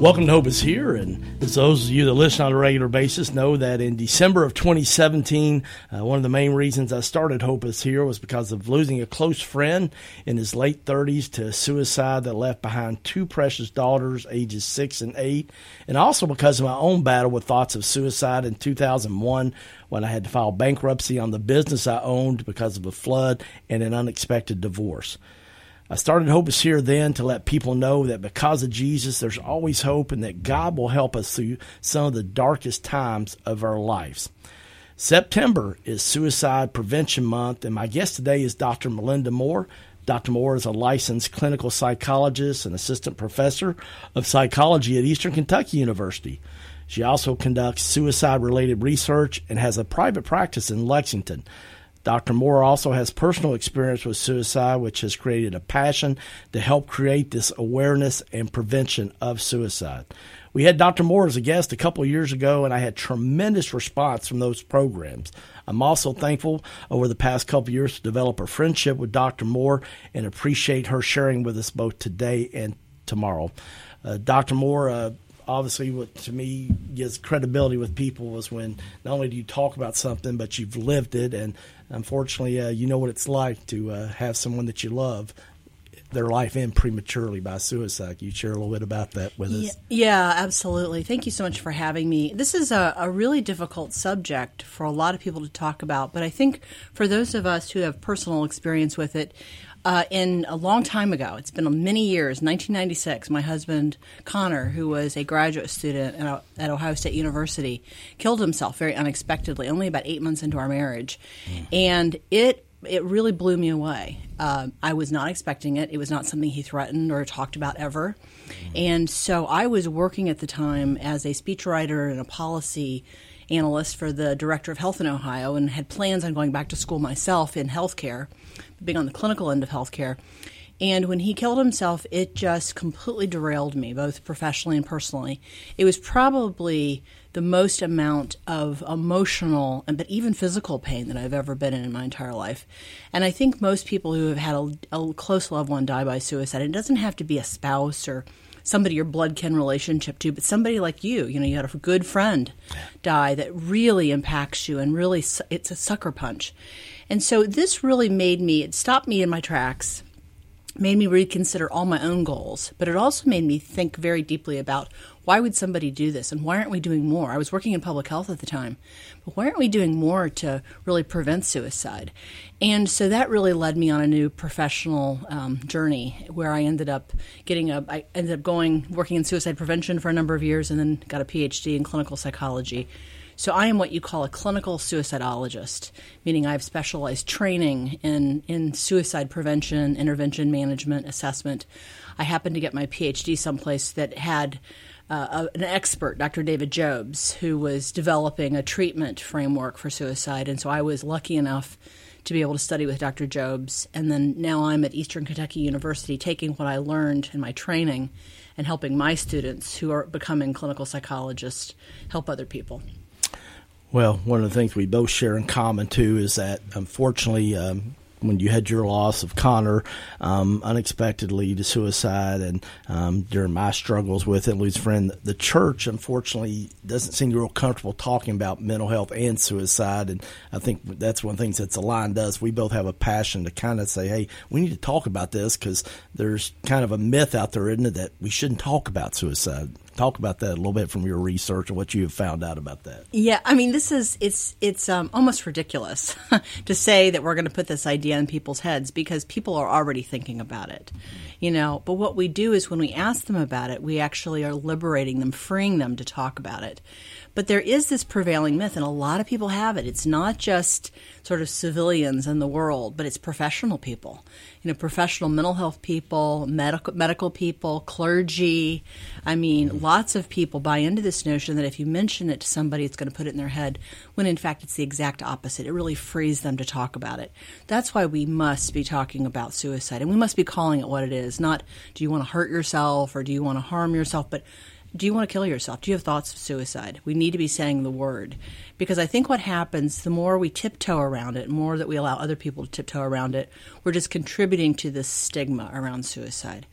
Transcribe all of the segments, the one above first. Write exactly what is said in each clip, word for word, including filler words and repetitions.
Welcome to Hope is Here, and as those of you that listen on a regular basis know that in December of twenty seventeen, uh, one of the main reasons I started Hope is Here was because of losing a close friend in his late thirties to suicide that left behind two precious daughters, ages six and eight, and also because of my own battle with thoughts of suicide in two thousand one when I had to file bankruptcy on the business I owned because of a flood and an unexpected divorce. I started Hope is Here then to let people know that because of Jesus, there's always hope and that God will help us through some of the darkest times of our lives. September is Suicide Prevention Month, and my guest today is Doctor Melinda Moore. Doctor Moore is a licensed clinical psychologist and assistant professor of psychology at Eastern Kentucky University. She also conducts suicide-related research and has a private practice in Lexington. Doctor Moore also has personal experience with suicide, which has created a passion to help create this awareness and prevention of suicide. We had Doctor Moore as a guest a couple of years ago, and I had tremendous response from those programs. I'm also thankful over the past couple of years to develop a friendship with Doctor Moore and appreciate her sharing with us both today and tomorrow. Uh, Doctor Moore, uh, obviously, what to me gives credibility with people is when not only do you talk about something, but you've lived it. And unfortunately, uh, you know what it's like to uh, have someone that you love, their life end prematurely by suicide. Can you share a little bit about that with yeah, us? Yeah, absolutely. Thank you so much for having me. This is a, a really difficult subject for a lot of people to talk about, but I think for those of us who have personal experience with it, Uh, in a long time ago, it's been many years, nineteen ninety-six, my husband, Connor, who was a graduate student at, at Ohio State University, killed himself very unexpectedly, only about eight months into our marriage. Mm. And it it really blew me away. Uh, I was not expecting it. It was not something he threatened or talked about ever. Mm. And so I was working at the time as a speechwriter and a policy analyst for the director of health in Ohio and had plans on going back to school myself in healthcare, being on the clinical end of healthcare. And when he killed himself, it just completely derailed me, both professionally and personally. It was probably the most amount of emotional, but even physical pain that I've ever been in in my entire life. And I think most people who have had a, a close loved one die by suicide, it doesn't have to be a spouse or somebody your blood kin relationship to, but somebody like you, you know, you had a good friend die that really impacts you and really, it's a sucker punch. And so this really made me, it stopped me in my tracks, made me reconsider all my own goals, but it also made me think very deeply about why would somebody do this and why aren't we doing more? I was working in public health at the time, but why aren't we doing more to really prevent suicide? And so that really led me on a new professional um, journey where I ended up getting a, I ended up going, working in suicide prevention for a number of years and then got a P H D in clinical psychology. So I am what you call a clinical suicidologist, meaning I have specialized training in, in suicide prevention, intervention management, assessment. I happened to get my P H D someplace that had uh, a, an expert, Doctor David Jobes, who was developing a treatment framework for suicide. And so I was lucky enough to be able to study with Doctor Jobes. And then now I'm at Eastern Kentucky University taking what I learned in my training and helping my students who are becoming clinical psychologists help other people. Well, one of the things we both share in common, too, is that, unfortunately, um, when you had your loss of Connor um, unexpectedly to suicide and um, during my struggles with it, lose a friend, the church, unfortunately, doesn't seem real comfortable talking about mental health and suicide. And I think that's one of the things that's aligned us. We both have a passion to kind of say, hey, we need to talk about this because there's kind of a myth out there, isn't it, that we shouldn't talk about suicide. Talk about that a little bit from your research and what you have found out about that. Yeah, I mean, this is, it's it's um, almost ridiculous to say that we're going to put this idea in people's heads because people are already thinking about it, you know. But what we do is when we ask them about it, we actually are liberating them, freeing them to talk about it. But there is this prevailing myth, and a lot of people have it. It's not just sort of civilians in the world, but it's professional people. You know, professional mental health people, medical medical people, clergy. I mean, lots of people buy into this notion that if you mention it to somebody, it's going to put it in their head, when in fact it's the exact opposite. It really frees them to talk about it. That's why we must be talking about suicide, and we must be calling it what it is. Not, do you want to hurt yourself or do you want to harm yourself, but do you want to kill yourself? Do you have thoughts of suicide? We need to be saying the word. Because I think what happens, the more we tiptoe around it, the more that we allow other people to tiptoe around it, we're just contributing to this stigma around suicide.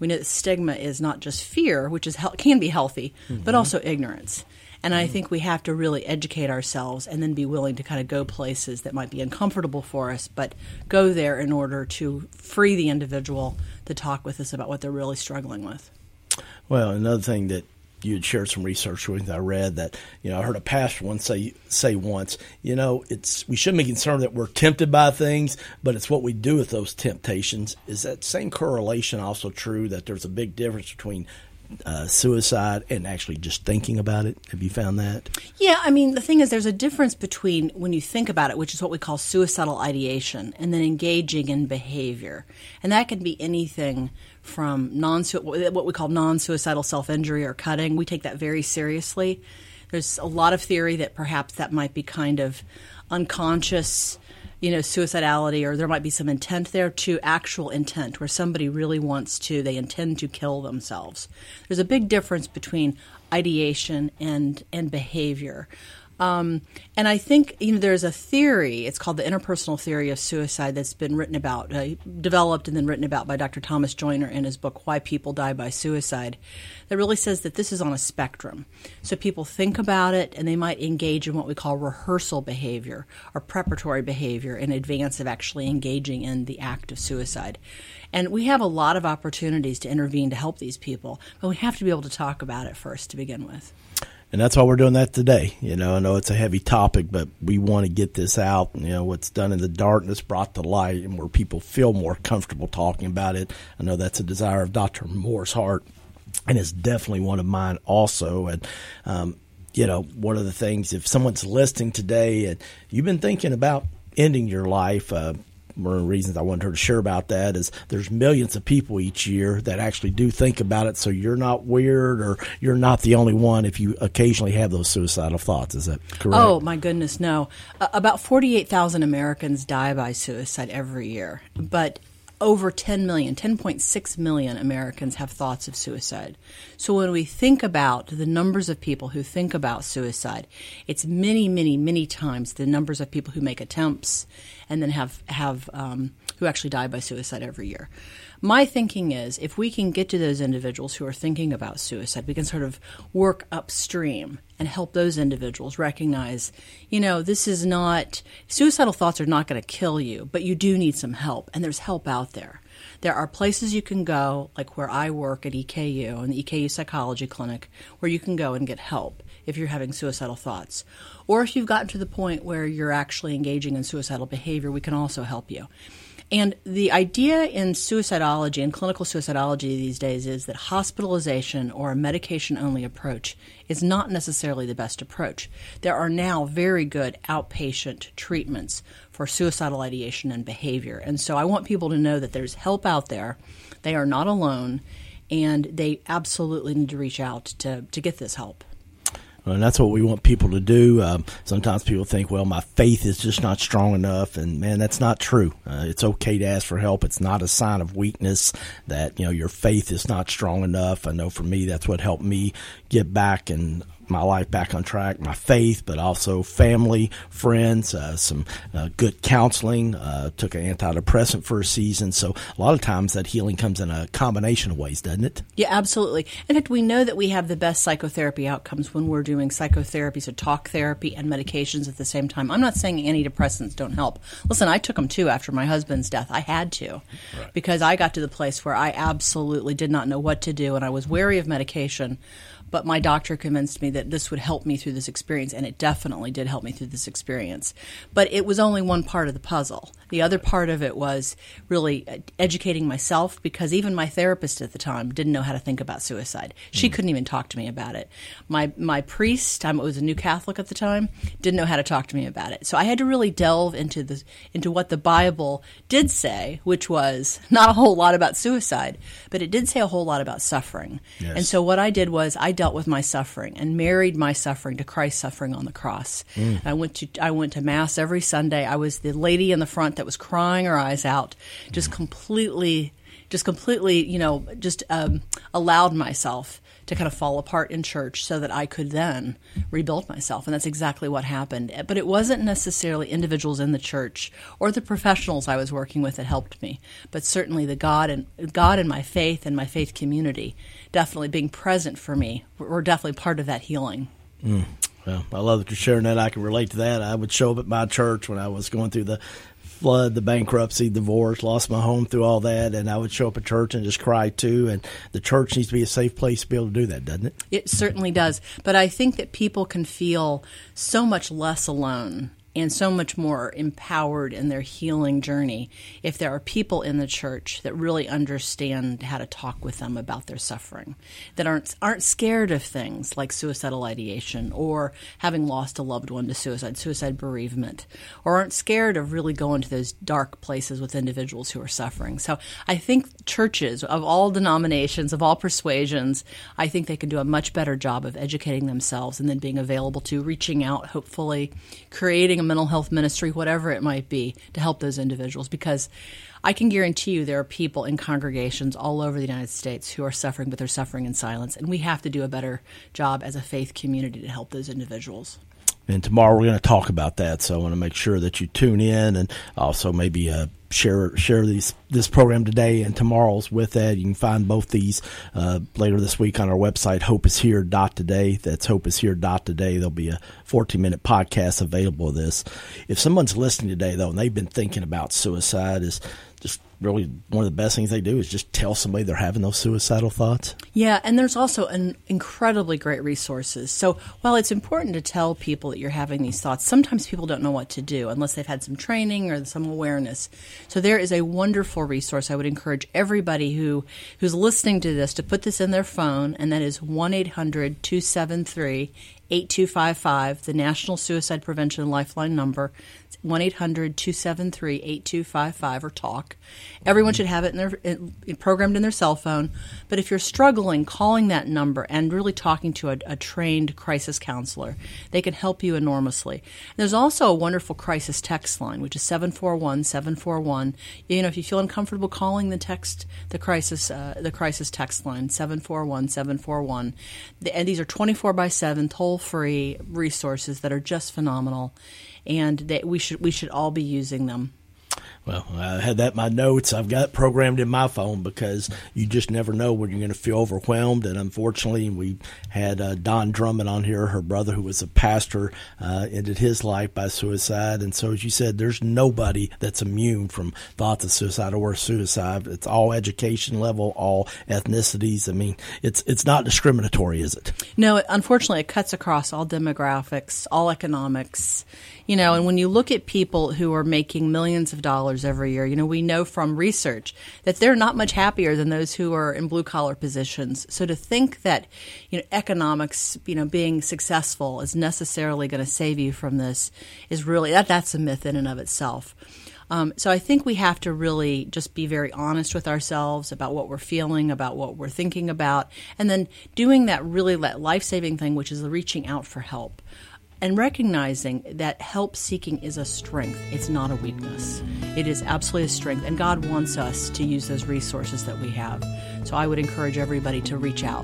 we know that stigma is not just fear, which is can be healthy, mm-hmm. but also ignorance. And I think we have to really educate ourselves and then be willing to kind of go places that might be uncomfortable for us, but go there in order to free the individual to talk with us about what they're really struggling with. Well, another thing that you had shared some research with, I read that, you know, I heard a pastor once say say once, you know, it's we shouldn't be concerned that we're tempted by things, but it's what we do with those temptations. Is that same correlation also true, that there's a big difference between Uh, suicide and actually just thinking about it? Have you found that? Yeah, I mean, the thing is there's a difference between when you think about it, which is what we call suicidal ideation, and then engaging in behavior. And that can be anything from non what we call non-suicidal self-injury or cutting. We take that very seriously. There's a lot of theory that perhaps that might be kind of unconscious, you know, suicidality, or there might be some intent there, to actual intent where somebody really wants to, they intend to kill themselves. There's a big difference between ideation and, and behavior. Um, and I think, you know, there's a theory, it's called the interpersonal theory of suicide, that's been written about, uh, developed and then written about by Doctor Thomas Joyner in his book, Why People Die by Suicide, that really says that this is on a spectrum. So people think about it and they might engage in what we call rehearsal behavior or preparatory behavior in advance of actually engaging in the act of suicide. And we have a lot of opportunities to intervene to help these people, but we have to be able to talk about it first to begin with. And that's why we're doing that today. You know, I know it's a heavy topic, but we want to get this out. You know, what's done in the darkness brought to light, and where people feel more comfortable talking about it. I know that's a desire of Doctor Moore's heart, and it's definitely one of mine also. And, um, you know, one of the things, if someone's listening today and you've been thinking about ending your life, uh, one of the reasons I wanted her to share about that is there's millions of people each year that actually do think about it, so you're not weird or you're not the only one if you occasionally have those suicidal thoughts. Is that correct? Oh, my goodness, no. Uh, about forty-eight thousand Americans die by suicide every year, but over ten million, ten point six million Americans have thoughts of suicide. So when we think about the numbers of people who think about suicide, it's many, many, many times the numbers of people who make attempts and then have, have um, who actually die by suicide every year. My thinking is if we can get to those individuals who are thinking about suicide, we can sort of work upstream and help those individuals recognize, you know, this is not, suicidal thoughts are not going to kill you, but you do need some help, and there's help out there. There are places you can go, like where I work at E K U, in the E K U Psychology Clinic, where you can go and get help if you're having suicidal thoughts. Or if you've gotten to the point where you're actually engaging in suicidal behavior, we can also help you. And the idea in suicidology and clinical suicidology these days is that hospitalization or a medication-only approach is not necessarily the best approach. There are now very good outpatient treatments for suicidal ideation and behavior. And so I want people to know that there's help out there. They are not alone, and they absolutely need to reach out to, to get this help. And that's what we want people to do. Um, sometimes people think, well, my faith is just not strong enough. And, man, that's not true. Uh, it's okay to ask for help. It's not a sign of weakness that, you know, your faith is not strong enough. I know for me, that's what helped me get back and my life back on track, my faith, but also family, friends, uh, some uh, good counseling, uh, took an antidepressant for a season. So a lot of times that healing comes in a combination of ways, doesn't it? Yeah, absolutely. In fact, we know that we have the best psychotherapy outcomes when we're doing psychotherapy, so talk therapy and medications at the same time. I'm not saying antidepressants don't help. Listen, I took them too after my husband's death. I had to right. because I got to the place where I absolutely did not know what to do, and I was wary of medication. But my doctor convinced me that this would help me through this experience, and it definitely did help me through this experience. But it was only one part of the puzzle. The other part of it was really educating myself, because even my therapist at the time didn't know how to think about suicide. She mm. couldn't even talk to me about it. My my priest, I was a new Catholic at the time, didn't know how to talk to me about it. So I had to really delve into the into what the Bible did say, which was not a whole lot about suicide, but it did say a whole lot about suffering. Yes. And so what I did was I dealt with my suffering and married my suffering to Christ's suffering on the cross. Mm. I went to I went to Mass every Sunday. I was the lady in the front that was crying her eyes out, just mm. completely, just completely, you know, just um, allowed myself to kind of fall apart in church so that I could then rebuild myself. And that's exactly what happened. But it wasn't necessarily individuals in the church or the professionals I was working with that helped me, but certainly the God and God and my faith and my faith community definitely being present for me were definitely part of that healing. Mm. Well, I love that you're sharing that. I can relate to that. I would show up at my church when I was going through the flood, the bankruptcy, divorce, lost my home through all that, and I would show up at church and just cry too. And the church needs to be a safe place to be able to do that, doesn't it? It certainly does. But I think that people can feel so much less alone and so much more empowered in their healing journey if there are people in the church that really understand how to talk with them about their suffering, that aren't aren't scared of things like suicidal ideation or having lost a loved one to suicide, suicide bereavement, or aren't scared of really going to those dark places with individuals who are suffering. So I think churches of all denominations, of all persuasions, I think they can do a much better job of educating themselves and then being available to reaching out, hopefully creating a mental health ministry, whatever it might be, to help those individuals. Because I can guarantee you there are people in congregations all over the United States who are suffering, but they're suffering in silence. And we have to do a better job as a faith community to help those individuals. And tomorrow we're going to talk about that, so I want to make sure that you tune in and also maybe uh, share share these this program today and tomorrow's with that. You can find both these uh, later this week on our website, hope is here dot today. That's hope is here dot today. There'll be a fourteen-minute podcast available of this. If someone's listening today, though, and they've been thinking about suicide, is just really one of the best things they do is just tell somebody they're having those suicidal thoughts. Yeah, and there's also an incredibly great resources. So while it's important to tell people that you're having these thoughts, sometimes people don't know what to do unless they've had some training or some awareness. So there is a wonderful resource. I would encourage everybody who who's listening to this to put this in their phone, and that is one eight hundred two seven three eight two five five, the National Suicide Prevention Lifeline number. It's one eight hundred two seven three eight two five five, or TALK. Everyone should have it in their in, programmed in their cell phone. But if you're struggling, calling that number and really talking to a, a trained crisis counselor, they can help you enormously. And there's also a wonderful crisis text line, which is seven four one seven four one. You know, if you feel uncomfortable calling the text, the crisis, uh, the crisis text line, seven four one seven four one. The, and these are twenty-four by seven, toll-free resources that are just phenomenal, and that we should we should all be using them. Well, I had that in my notes. I've got it programmed in my phone because you just never know when you're going to feel overwhelmed. And unfortunately, we had uh, Don Drummond on here. Her brother, who was a pastor, uh, ended his life by suicide. And so, as you said, there's nobody that's immune from thoughts of suicide or suicide. It's all education level, all ethnicities. I mean, it's it's not discriminatory, is it? No, unfortunately, it cuts across all demographics, all economics. You know, and when you look at people who are making millions of dollars every year, you know, we know from research that they're not much happier than those who are in blue-collar positions. So to think that, you know, economics, you know, being successful is necessarily going to save you from this is really, that that's a myth in and of itself. Um, so I think we have to really just be very honest with ourselves about what we're feeling, about what we're thinking about, and then doing that really life-saving thing, which is reaching out for help. And recognizing that help-seeking is a strength. It's not a weakness. It is absolutely a strength. And God wants us to use those resources that we have. So I would encourage everybody to reach out.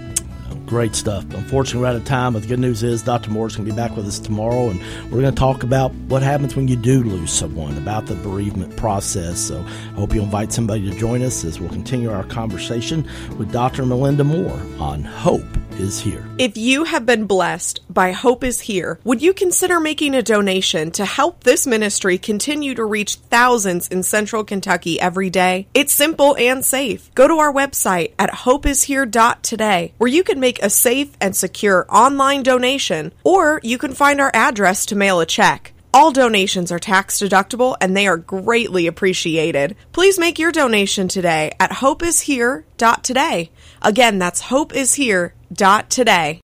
Great stuff. Unfortunately, we're out of time, but the good news is Doctor Moore's going to be back with us tomorrow, and we're going to talk about what happens when you do lose someone, about the bereavement process. So I hope you'll invite somebody to join us as we'll continue our conversation with Doctor Melinda Moore on Hope is Here. If you have been blessed by Hope is Here, would you consider making a donation to help this ministry continue to reach thousands in Central Kentucky every day? It's simple and safe. Go to our website at hope is here dot today, where you can make a safe and secure online donation, or you can find our address to mail a check. All donations are tax deductible and they are greatly appreciated. Please make your donation today at hope is here dot today. Again, that's hope is here dot today.